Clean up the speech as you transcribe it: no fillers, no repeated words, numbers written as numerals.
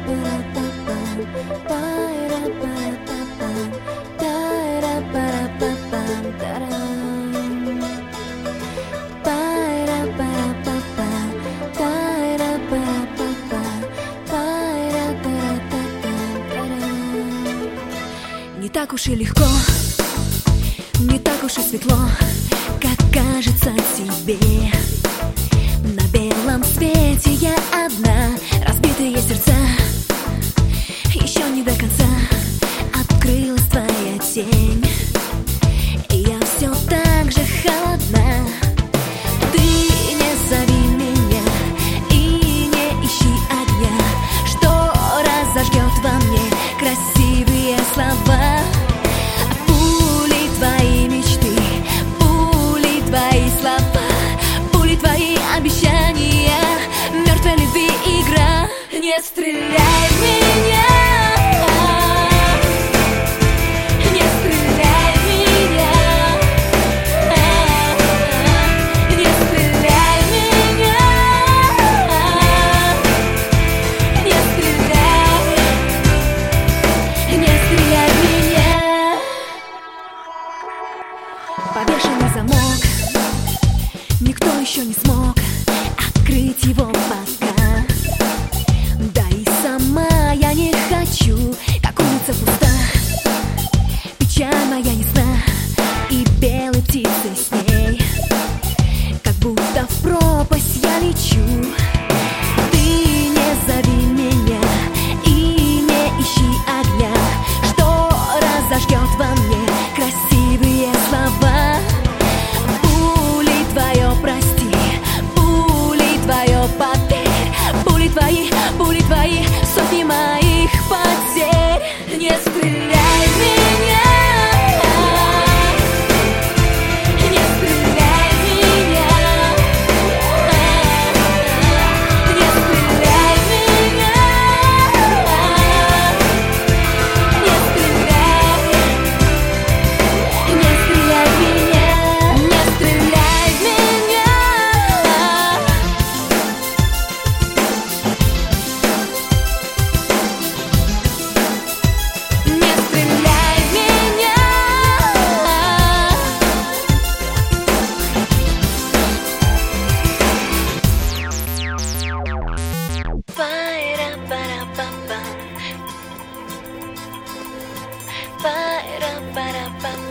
Не так уж и легко, не так уж и светло, как кажется тебе. На белом свете я одна, разбитые сердца еще не до конца. Открылась твоя тень, и я все так же холодна. Ты не зови меня и не ищи огня, что разожгет во мне красивые слова. Пули твои мечты, пули твои слова, пули твои обещания, мертвая любви игра. Не стреляй в меня, не стреляй в меня, не стреляй в меня, не стреляй, не стреляй в меня. Повешенный замок, никто еще не смог открыть его пока. Да и сама я не хочу, как улица пуста, печаль моя ясна, и белые птицы с ней, как будто в пропасть я лечу. Ты не зови меня и не ищи огня, что разожгет во мне красивые слова. Пули твое прости, пули твое поверь, пули твои, сотни моих потерь. Не стреляй в меня, не стреляй в меня, не стреляй в меня, не стреляй, не стреляй в меня, не стреляй в меня. Ba-da-ba-da-ba-ba.